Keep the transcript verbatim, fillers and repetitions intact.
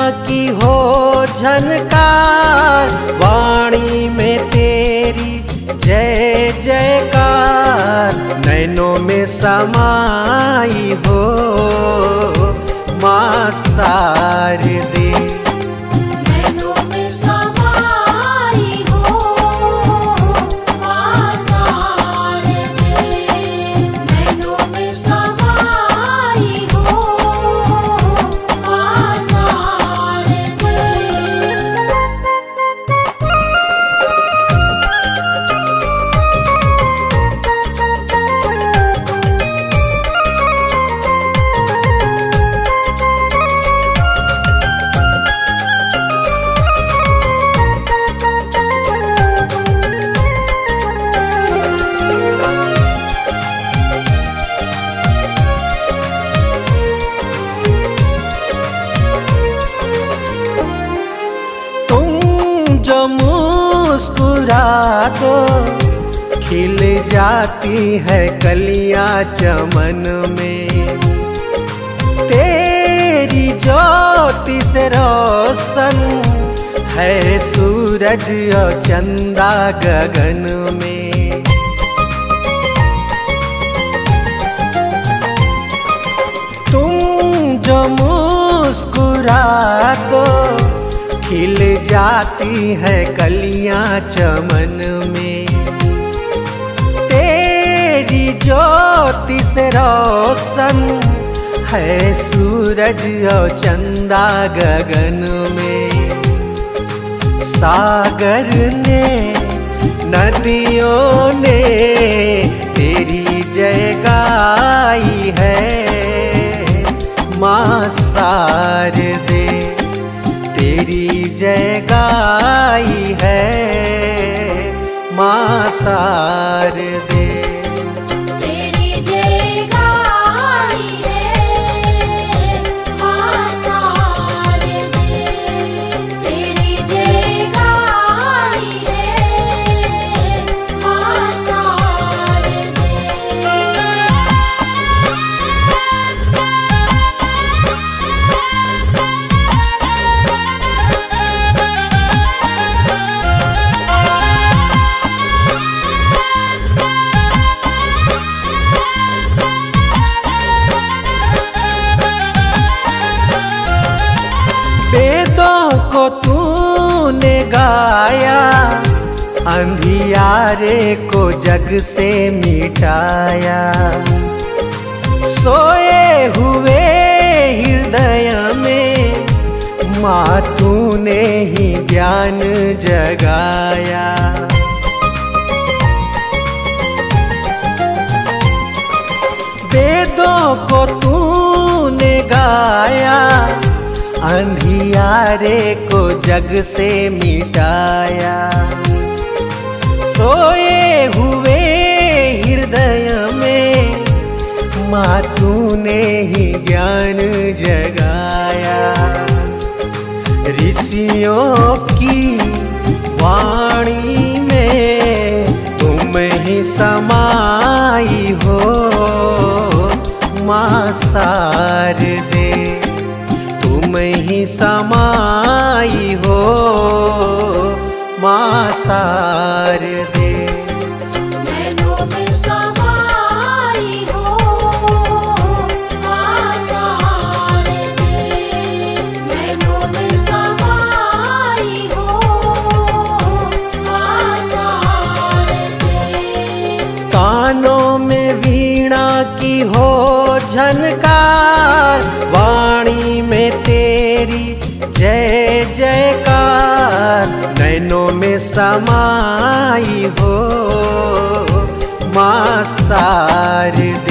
की हो झनकार, वाणी में तेरी जय जयकार, नैनों में समाई हो माँ शारदे। जो मुस्कुरा दो खिल जाती है कलियां चमन में, तेरी ज्योति से रोशन है सूरज और चंदा गगन में। तुम जो मुस्कुरा दो खिल जाती है कलियां चमन में, तेरी ज्योति से रोशन है सूरज और चंदा गगन में। सागर ने नदियों ने तेरी जय गाई है माँ शारदे, तेरी जय गाई है माँ शारदे। तेरी जय गाई है माँ शारदे, तेरी जय गाई है माँ शारदे। वेदों को तूने गाया, अंधियारे को जग से मिटाया, सोए हुए हृदय में माँ तूने ही ज्ञान जगाया। वेदों को तूने गाया, अंधियारे को जग से मिटाया, सोए हुए हृदय में माँ तूने ही ज्ञान जगाया। ऋषियों की वाणी में तुम ही समाई हो माँ शारदे, तुम ही समाई हो माँ शारदे। नैनों में समाई हो माँ शारदे, नैनों में समाई हो माँ शारदे। कानों में वीणा की हो झनकार, वाणी में तेरी जय जयकार, नैनों में समाई हो माँ शारदे।